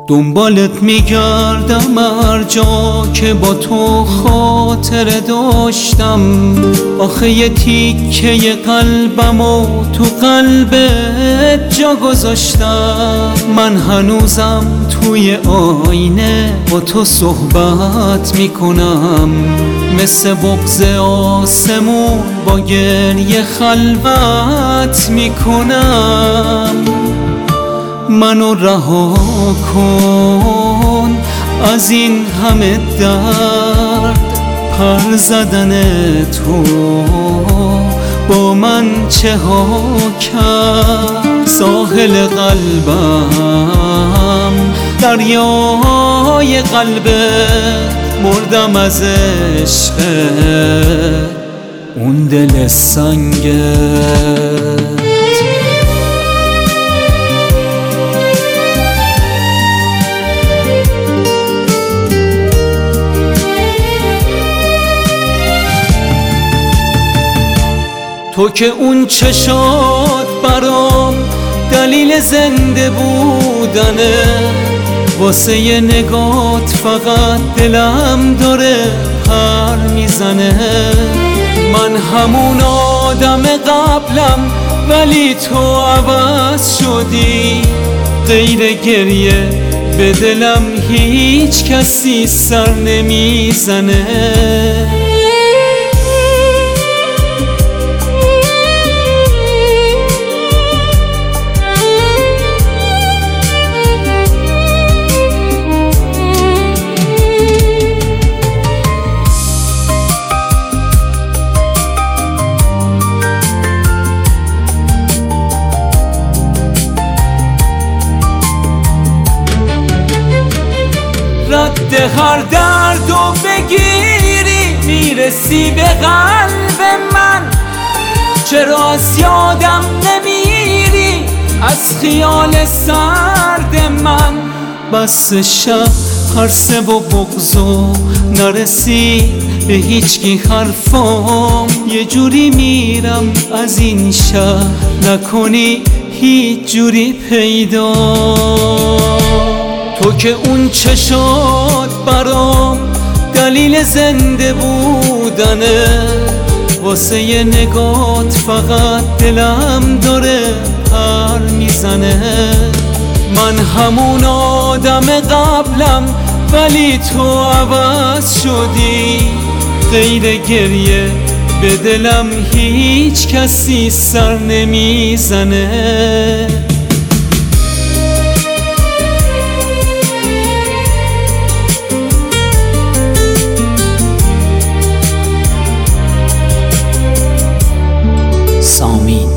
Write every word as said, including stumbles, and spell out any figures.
دنبالت میگردم هر جا که با تو خاطره داشتم. آخه یه تیکه قلبم و تو قلبت جا گذاشتم. من هنوزم توی آینه با تو صحبت میکنم، مثل بغض آسمون با گریه خلوت میکنم. منو رها کن از این همه درد، پر زدن تو با من چه ها کرد. ساحل قلبم دریای قلبت، مردم از عشق اون دل سنگت. تو که اون چشات برام دلیل زنده بودنه، واسه یه نگات فقط دلم داره پر میزنه. من همون آدم قبلم ولی تو عوض شدی، غیر گریه به دلم هیچ کسی سر نمیزنه. رد هر درد و بگیری میرسی به قلب من. چرا از یادم نمیری از خیال سرد من؟ بس شب حرصه و بغض و نرسید به هیچکی حرفام. یه جوری میرم از این شهر نکنی هیچ جوری پیدا. تو که اون چشات برام دلیل زنده بودنه، واسه یه نگات فقط دلم داره پر میزنه. من همون آدم قبلم ولی تو عوض شدی، غیر گریه به دلم هیچ کسی سر نمیزنه. سامین